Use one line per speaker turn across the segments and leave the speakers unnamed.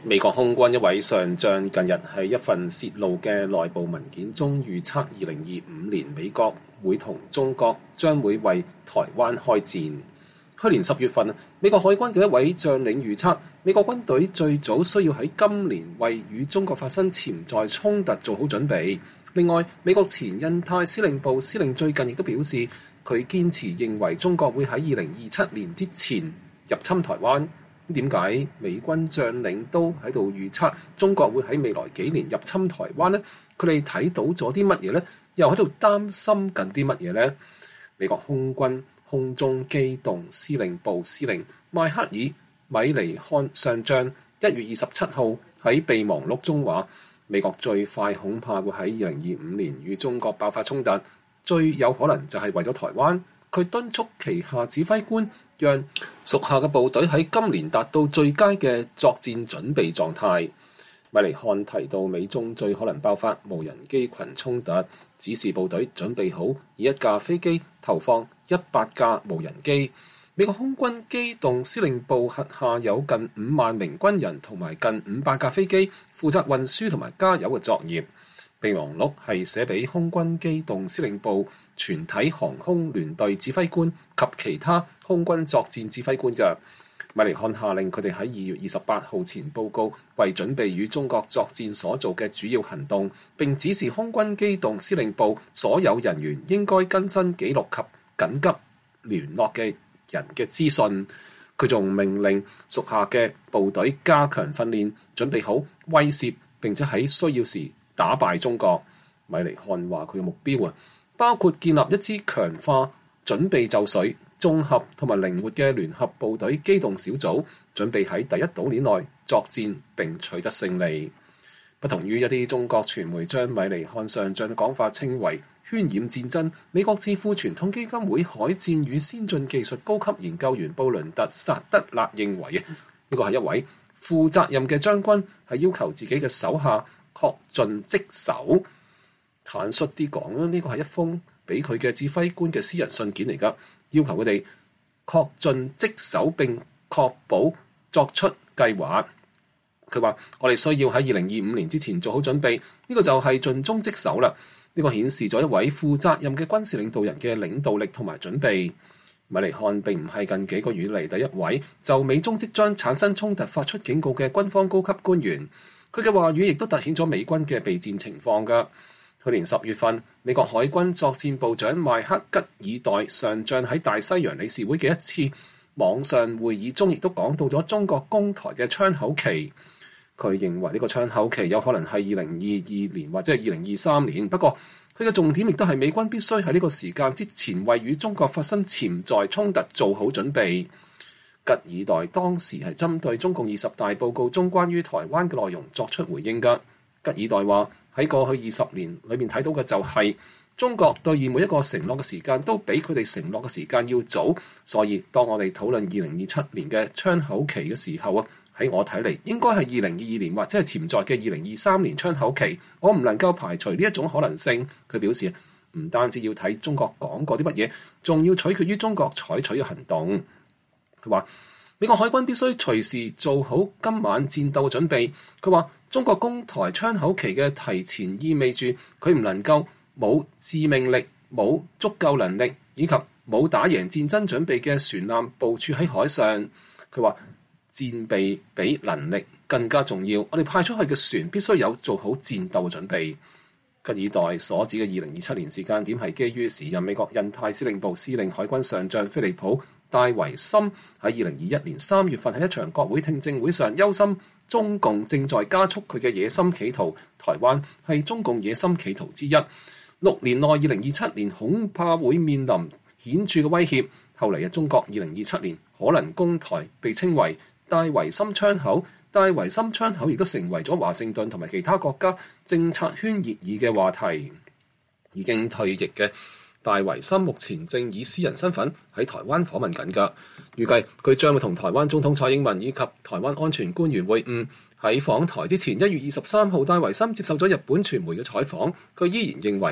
美國空軍一位上將近日喺一份洩露嘅內部文件中預測2025年美國會同中國將會為台灣開戰。去年10月份，美國海軍嘅一位將領預測，美國軍隊最早需要喺今年為與中國發生潛在衝突做好準備。另外，美國前印太司令部司令最近亦都表示，佢堅持認為中國會喺2027年之前入侵台灣。點解美軍將領都喺度預測中國會喺未來幾年入侵台灣呢？佢哋睇到咗啲乜嘢呢？又喺度擔心緊啲乜嘢呢？美國空軍空中機動司令部司令邁克爾·米尼漢上將1月27號喺備忘錄中話，美國最快恐怕會喺2025年與中國爆發衝突，最有可能就係為咗台灣。佢敦促旗下指揮官讓屬下嘅部隊喺今年達到最佳嘅作戰準備狀態。米尼漢提到美中最可能爆發無人機群衝突，指示部隊準備好以1架飛機投放100架無人機。美國空軍機動司令部轄下有近5萬名軍人同埋近500架飛機，負責運輸同埋加油嘅作業。備忘錄係寫俾空軍機動司令部全體航空聯隊指揮官及其他空軍作戰指揮官嘅。米尼漢下令佢哋喺2月28號前報告為準備與中國作戰所做嘅主要行動，並指示空軍機動司令部所有人員應該更新記錄及緊急聯絡嘅人嘅資訊。佢仲命令屬下嘅部隊加強訓練，準備好威懾並且喺需要時打敗中國。米尼漢話佢嘅目標包括建立一支強化、準備就緒、綜合同埋靈活嘅聯合部隊機動小組，準備喺第一島鏈內作戰並取得勝利。不同於一啲中國傳媒將米尼漢上將嘅講法稱為渲染戰爭，美國智庫傳統基金會海戰與先進技術高級研究員布倫特·薩德勒認為呢個係一位負責任嘅將軍，係要求自己嘅手下恪盡職守。坦率啲講啦，呢個係一封俾佢嘅指揮官嘅私人信件嚟㗎，要求佢哋恪盡職守並確保作出計劃。佢話：我哋需要喺2025年之前做好準備，呢個就係盡忠職守啦。呢個顯示咗一位負責任嘅軍事領導人嘅領導力同埋準備。米尼漢並唔係近幾個月嚟第一位就美中即將產生衝突發出警告嘅軍方高級官員。佢嘅話語亦都突顯咗美軍嘅備戰情況㗎。去年10月份，美國海軍作戰部長邁克吉爾代上將喺大西洋理事會嘅一次網上會議中，亦都講到咗中國攻台嘅窗口期。佢認為呢個窗口期有可能係2022年或者係2023年。不過佢嘅重點亦都係美軍必須喺呢個時間之前為與中國發生潛在衝突做好準備。吉爾代當時係針對中共20大報告中關於台灣嘅內容作出回應㗎。吉爾代話：喺過去20年裏面睇到嘅就係中國兌現每一個承諾嘅時間都比佢哋承諾嘅時間要早，所以當我哋討論2027年嘅窗口期嘅時候喺我睇嚟應該係2022年或者係潛在嘅2023年窗口期，我唔能夠排除呢一種可能性。佢表示唔單止要睇中國講過啲乜嘢，仲要取決於中國採取嘅行動。佢話美國海軍必須隨時做好今晚戰鬥嘅準備。佢話中國攻台窗口期嘅提前意味住佢唔能夠冇致命力、冇足夠能力以及冇打贏戰爭準備嘅船艦部署喺海上。佢話戰備比能力更加重要，我哋派出去嘅船必須有做好戰鬥嘅準備。吉爾代所指嘅2027年時間點係基於時任美國印太司令部司令海軍上將菲利普戴維森喺2021年3月份喺一場國會聽證會上憂心中共正在加速佢嘅野心企圖，台灣係中共野心企圖之一。6年內2027年恐怕會面臨顯著嘅威脅。後嚟嘅中國2027年可能攻台，被稱為戴維森窗口。戴維森窗口亦都成為咗華盛頓同埋其他國家政策圈熱議嘅話題。已經退役嘅戴維森目前正以私人身份喺台灣訪問緊㗎，預計佢將會同台灣總統蔡英文以及台灣安全官員會晤。喺訪台之前，1月23號，戴維森接受咗日本傳媒嘅採訪，佢依然認為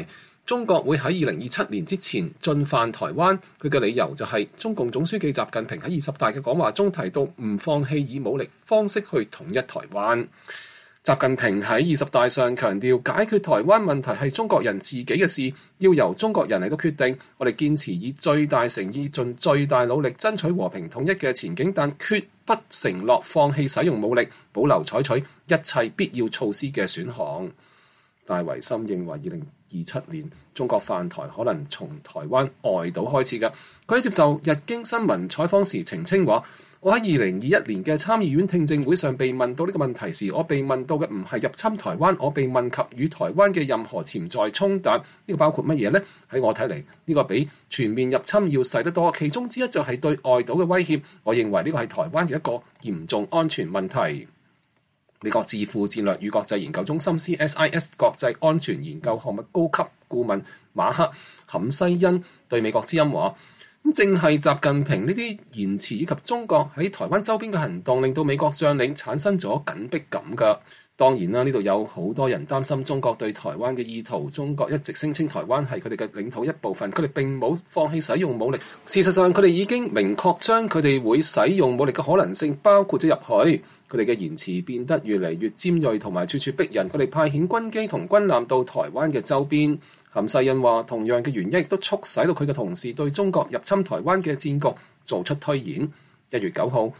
中國會喺2027年之前進犯台灣。佢嘅理由就係中共總書記習近平喺20大嘅講話中提到唔放棄以武力方式去統一台灣。習近平喺20大上強調，解決台灣問題係中國人自己嘅事，要由中國人嚟到決定。我哋堅持以最大誠意、盡最大努力爭取和平統一嘅前景，但決不承諾放棄使用武力，保留採取一切必要措施嘅選項。戴維森認為2027年中國犯台可能從台灣外島開始嘅。佢喺接受日經新聞採訪時澄清話，我喺2021年嘅參議院聽證會上被問到呢個問題時，我被問到嘅唔係入侵台灣，我被問及與台灣嘅任何潛在衝突，呢個包括乜嘢呢？喺我睇嚟，呢個比全面入侵要細得多，其中之一就係對外島嘅威脅。我認為呢個係台灣嘅一個嚴重安全問題。美國智庫戰略與國際研究中心 CSIS 國際安全研究項目高級顧問馬克坎西恩對美國之音話：正係習近平呢啲言辭以及中國喺台灣周邊嘅行動，令到美國將領產生咗緊迫感㗎。當然啦，呢度有好多人擔心中國對台灣嘅意圖。中國一直聲稱台灣係佢哋嘅領土一部分，佢哋並冇放棄使用武力。事實上，佢哋已經明確將佢哋會使用武力嘅可能性包括咗入去。佢哋嘅言辭變得越嚟越尖銳同埋處處逼人。佢哋派遣軍機同軍艦到台灣嘅周邊。坎西恩話，同樣嘅原因亦都促使到佢嘅同事對中國入侵台灣嘅戰局做出推演。1月9號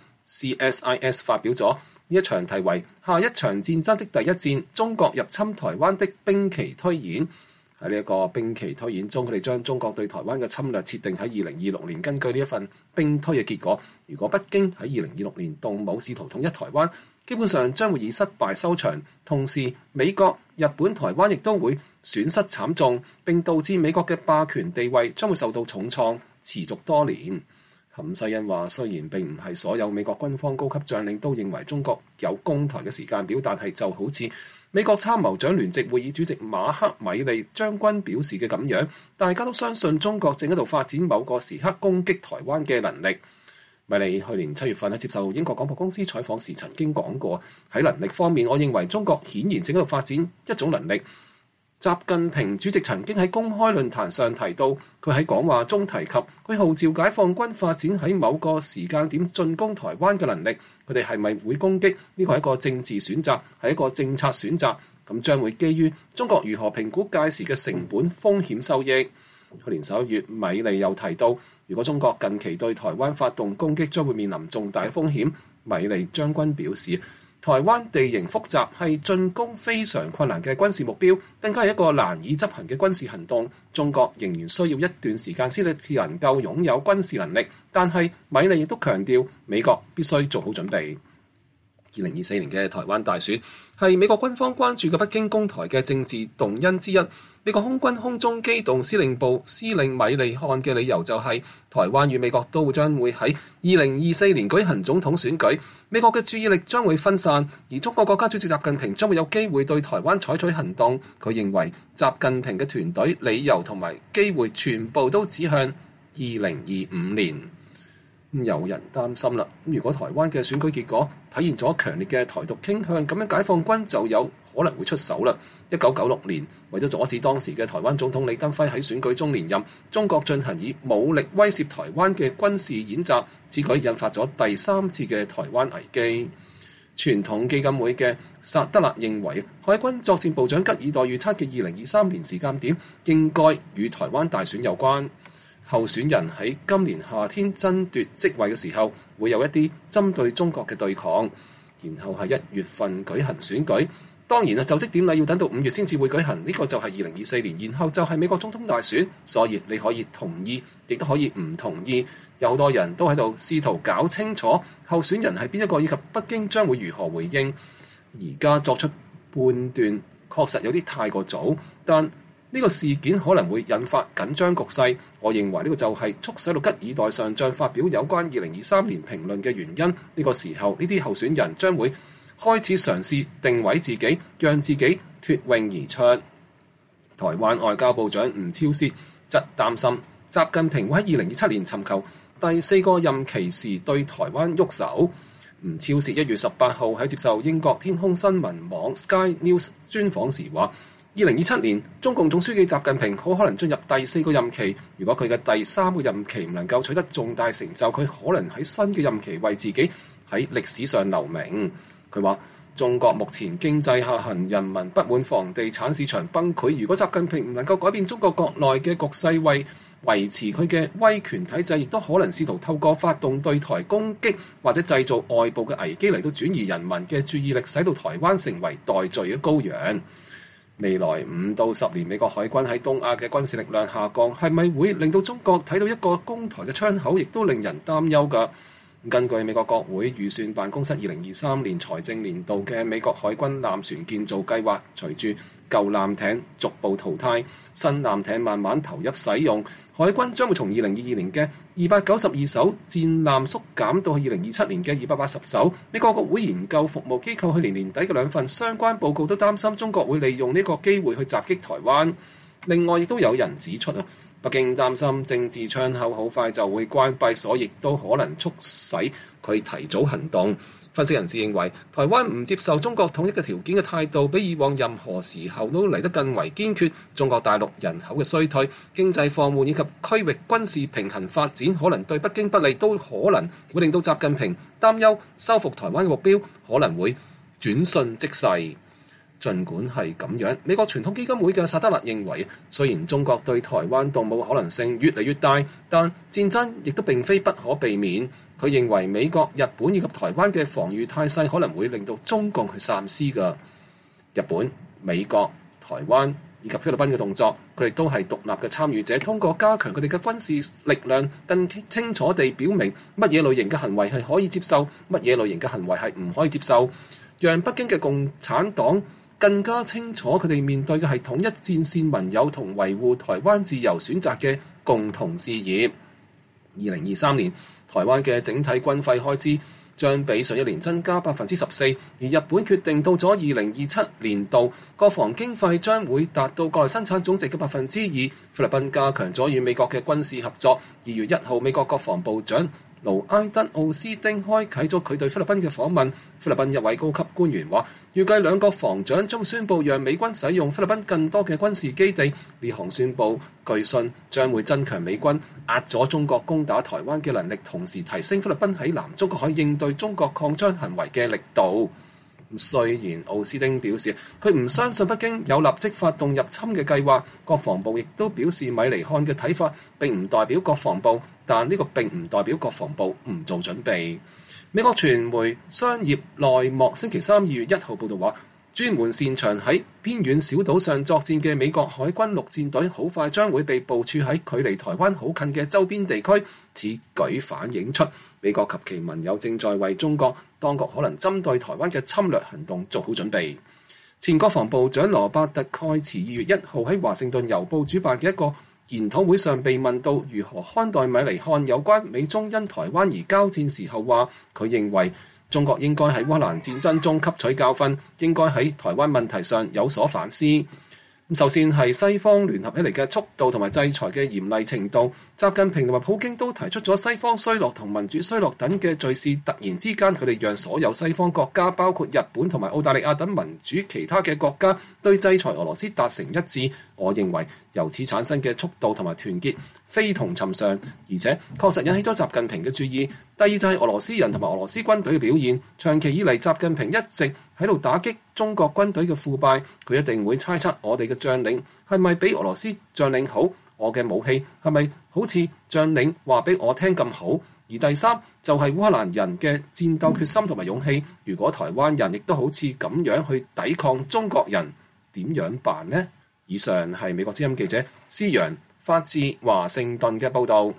CSIS 發表咗呢一場題為下一場戰爭的第一戰，中國入侵台灣的兵棋推演。喺呢一個兵棋推演中，佢哋將中國對台灣嘅侵略設定喺2026年。根據呢一份兵推嘅結果，如果北京喺2026年動武試圖統一台灣，基本上將會以失敗收場。同時，美國、日本、台灣亦都會損失慘重，並導致美國嘅霸權地位將會受到重創，持續多年。坎西恩話：雖然並唔係所有美國軍方高級將領都認為中國有攻台嘅時間表，但係就好似美國參謀長聯席會議主席馬克米利將軍表示嘅咁樣，大家都相信中國正喺度發展某個時刻攻擊台灣嘅能力。米利去年7月份喺接受英國廣播公司採訪時曾經講過，喺能力方面，我認為中國顯然正喺度發展一種能力。習近平主席曾經喺公開論壇上提到，佢喺講話中提及佢號召解放軍發展喺某個時間點進攻台灣嘅能力。佢哋係咪會攻擊？呢個係一個政治選擇，係一個政策選擇。咁將會基於中國如何評估屆時嘅成本、風險、收益。去年11月，米利又提到，如果中國近期對台灣發動攻擊，將會面臨重大風險。米利將軍表示，台灣地形複雜，係進攻非常困難嘅軍事目標，更加係一個難以執行嘅軍事行動。中國仍然需要一段時間先至能夠擁有軍事能力，但係米利亦都強調，美國必須做好準備。2024年嘅台灣大選係美國軍方關注嘅北京攻台嘅政治動因之一。美國空軍空中機動司令部司令米利漢嘅理由就係，台灣與美國都將會喺2024年舉行總統選舉，美國嘅注意力將會分散，而中國國家主席習近平將會有機會對台灣採取行動。佢認為習近平嘅團隊理由同埋機會全部都指向2025年。有人擔心啦，如果台灣嘅選舉結果體現咗強烈嘅台獨傾向，咁樣解放軍就有可能會出手啦。1996年，為咗阻止當時嘅台灣總統李登輝喺選舉中連任，中國進行以武力威懾台灣嘅軍事演習，此舉引發咗第3次嘅台灣危機。傳統基金會嘅薩德勒認為，海軍作戰部長吉爾代預測嘅2023年時間點應該與台灣大選有關。候選人喺今年夏天爭奪職位嘅時候，會有一啲針對中國嘅對抗，然後係1月份舉行選舉。當然啦，就職典禮要等到5月先至會舉行，呢個就係2024年，然後就係美國總統大選。所以你可以同意，亦都可以唔同意。有好多人都喺度試圖搞清楚候選人係邊一個，以及北京將會如何回應。而家作出判斷確實有啲太過早，但呢個事件可能會引發緊張局勢。我認為呢個就係促使到吉爾代上將發表有關2023年評論嘅原因。呢個時候，呢啲候選人將會開始嘗試定位自己，讓自己脫穎而出。台灣外交部長吳釗燮則擔心習近平會喺2027年尋求第4個任期時對台灣喐手。吳釗燮1月18號喺接受英國天空新聞網 Sky News 專訪時話， 2027年，中共總書記習近平好可能進入第4個任期。如果佢嘅第3個任期唔能夠取得重大成就，佢可能喺新嘅任期為自己喺歷史上留名。佢話：中國目前經濟下行，人民不滿房地產市場崩潰。如果習近平唔能夠改變中國國內嘅局勢，為維持佢嘅威權體制，亦都可能試圖透過發動對台攻擊或者製造外部嘅危機嚟到轉移人民嘅注意力，使到台灣成為代罪嘅羔羊。未來5到10年，美國海軍喺東亞嘅軍事力量下降，係咪會令到中國睇到一個攻台嘅窗口，亦都令人擔憂㗎。根據美國國會預算辦公室2023年財政年度嘅美國海軍艦船建造計劃，隨住舊艦艇逐步淘汰，新艦艇慢慢投入使用，海軍將會從2022年嘅292艘戰艦縮減到2027年嘅280艘。美國國會研究服務機構去年年底嘅2份相關報告都擔心中國會利用呢個機會去襲擊台灣。另外亦都有人指出北京擔心政治窗口好快就會關閉，所以亦都可能促使佢提早行動。分析人士認為，台灣唔接受中國統一嘅條件嘅態度，比以往任何時候都嚟得更為堅決。中國大陸人口嘅衰退、經濟放緩以及區域軍事平衡發展，可能對北京不利，都可能會令到習近平擔憂收復台灣嘅目標可能會轉瞬即逝。儘管係咁樣，美國傳統基金會嘅薩德勒認為，雖然中國對台灣動武嘅可能性越嚟越大，但戰爭亦都並非不可避免。佢認為美國、日本以及台灣嘅防禦態勢可能會令到中共去三思㗎。日本、美國、台灣以及菲律賓嘅動作，佢哋都係獨立嘅參與者，通過加強佢哋嘅軍事力量，更清楚地表明乜嘢類型嘅行為係可以接受，乜嘢類型嘅行為係唔可以接受，讓北京嘅共產黨更加清楚佢哋面對嘅係統一戰線盟友同維護台灣自由選擇嘅共同事業。2023年，台灣嘅整體軍費開支將比上一年增加14%，而日本決定到咗2027年度國防經費將會達到國內生產總值嘅2%。菲律賓加強咗與美國嘅軍事合作。2月1號，美國國防部長盧埃德奧斯丁開啟咗佢對菲律賓嘅訪問。菲律賓一位高級官員話，預計兩國防長將宣布讓美軍使用菲律賓更多嘅軍事基地。呢項宣布據信將會增強美軍壓咗中國攻打台灣嘅能力，同時提升菲律賓喺南中國海應對中國擴張行為嘅力度。雖然奧斯丁表示佢唔相信北京有立即發動入侵嘅計劃，國防部亦都表示米尼漢嘅睇法並唔代表國防部，但呢個並唔代表國防部唔做準備。美國傳媒商業內幕星期3 2月1號報導話，專門擅長喺偏遠小島上作戰嘅美國海軍陸戰隊好快將會被部署喺距離台灣好近嘅周邊地區。此舉反映出美國及其盟友正在為中國當局可能針對台灣嘅侵略行動做好準備。前國防部長羅伯特蓋茨2月1號喺華盛頓郵報主辦嘅一個研討會上被問到如何看待米尼漢有關美中因台灣而交戰時候，話佢認為中國應該喺烏克蘭戰爭中吸取教訓，應該喺台灣問題上有所反思。首先係西方聯合起嚟嘅速度同埋制裁嘅嚴厲程度。習近平同埋普京都提出咗西方衰落同民主衰落等嘅敘事，突然之間佢哋讓所有西方國家，包括日本同埋澳大利亞等民主其他嘅國家，對制裁俄羅斯達成一致。我認為由此產生嘅速度同埋團結非同尋常，而且確實引起咗習近平嘅注意。第二就係俄羅斯人同埋俄羅斯軍隊嘅表現，長期以嚟習近平一直喺度打擊中國軍隊嘅腐敗，佢一定會猜測我哋嘅將領係咪比俄羅斯將領好，我嘅武器係咪好似將領話俾我聽咁好。而第三就係烏克蘭人嘅戰鬥決心同埋勇氣，如果台灣人亦都好似咁樣去抵抗中國人，點樣辦呢？以上係美國之音記者施陽發自華盛頓嘅報導。